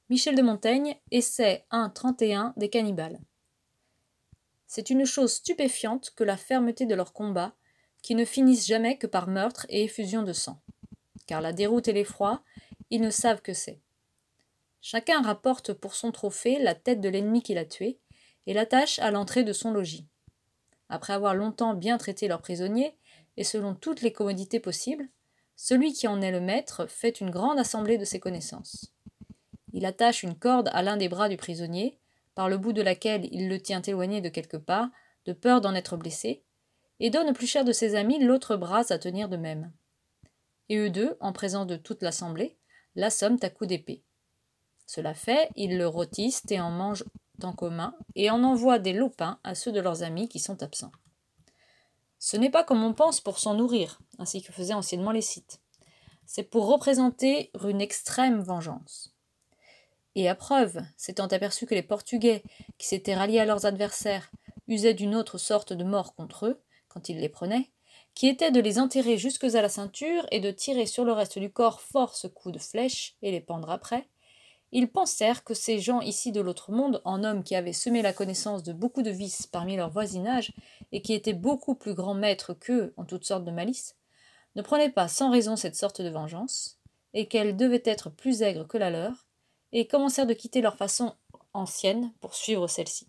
Michel de Montaigne, essai 1.31 des cannibales. C'est une chose stupéfiante que la fermeté de leurs combats, qui ne finissent jamais que par meurtre et effusion de sang. Car la déroute et l'effroi, ils ne savent que c'est. Chacun rapporte pour son trophée la tête de l'ennemi qu'il a tué et l'attache à l'entrée de son logis. Après avoir longtemps bien traité leurs prisonniers, et selon toutes les commodités possibles, celui qui en est le maître fait une grande assemblée de ses connaissances. Il attache une corde à l'un des bras du prisonnier, par le bout de laquelle il le tient éloigné de quelque part, de peur d'en être blessé, et donne au plus cher de ses amis l'autre bras à tenir de même. Et eux deux, en présence de toute l'assemblée, l'assomment à coups d'épée. Cela fait, ils le rôtissent et en mangent en commun, et en envoient des lopins à ceux de leurs amis qui sont absents. Ce n'est pas comme on pense pour s'en nourrir, ainsi que faisaient anciennement les Scythes. C'est pour représenter une extrême vengeance. Et à preuve, s'étant aperçus que les Portugais, qui s'étaient ralliés à leurs adversaires, usaient d'une autre sorte de mort contre eux, quand ils les prenaient, qui était de les enterrer jusques à la ceinture et de tirer sur le reste du corps force coups de flèche et les pendre après, ils pensèrent que ces gens ici de l'autre monde, en hommes qui avaient semé la connaissance de beaucoup de vices parmi leur voisinage et qui étaient beaucoup plus grands maîtres qu'eux en toutes sortes de malices, ne prenaient pas sans raison cette sorte de vengeance, et qu'elle devait être plus aigre que la leur, et commencèrent de quitter leur façon ancienne pour suivre celle-ci.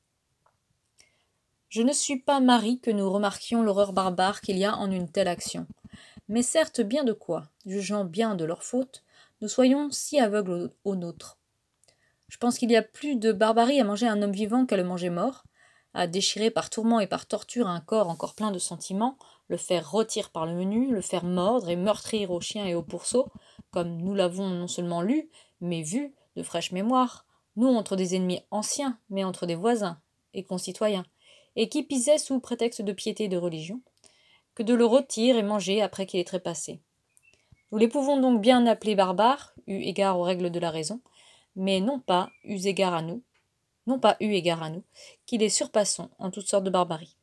Je ne suis pas Marie que nous remarquions l'horreur barbare qu'il y a en une telle action, mais certes bien de quoi, jugeant bien de leur faute, nous soyons si aveugles aux nôtres. Je pense qu'il y a plus de barbarie à manger un homme vivant qu'à le manger mort, à déchirer par tourment et par torture un corps encore plein de sentiments, le faire rôtir par le menu, le faire mordre et meurtrir aux chiens et aux pourceaux, comme nous l'avons non seulement lu, mais vu, de fraîche mémoire, non entre des ennemis anciens, mais entre des voisins et concitoyens, et qui pisaient sous prétexte de piété et de religion, que de le rôtir et manger après qu'il est trépassé. Nous les pouvons donc bien appeler barbares, eu égard aux règles de la raison, mais non pas eu égard à nous, qui les surpassons en toutes sortes de barbarie.